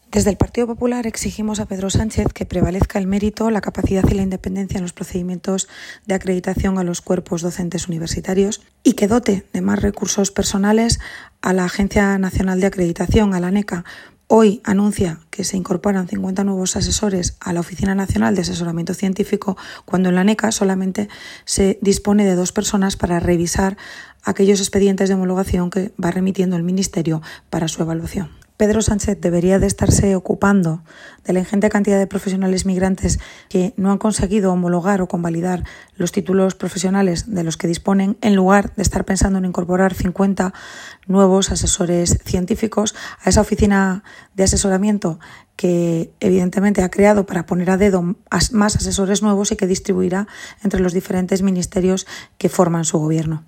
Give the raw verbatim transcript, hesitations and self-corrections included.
Desde el Partido Popular exigimos a Pedro Sánchez que prevalezca el mérito, la capacidad y la independencia en los procedimientos de acreditación a los cuerpos docentes universitarios y que dote de más recursos personales a la Agencia Nacional de Acreditación, a la ANECA. Hoy anuncia que se incorporan cincuenta nuevos asesores a la Oficina Nacional de Asesoramiento Científico, cuando en la ANECA solamente se dispone de dos personas para revisar aquellos expedientes de homologación que va remitiendo el Ministerio para su evaluación. Pedro Sánchez debería de estarse ocupando de la ingente cantidad de profesionales migrantes que no han conseguido homologar o convalidar los títulos profesionales de los que disponen, en lugar de estar pensando en incorporar cincuenta nuevos asesores científicos a esa oficina de asesoramiento que evidentemente ha creado para poner a dedo más asesores nuevos y que distribuirá entre los diferentes ministerios que forman su gobierno.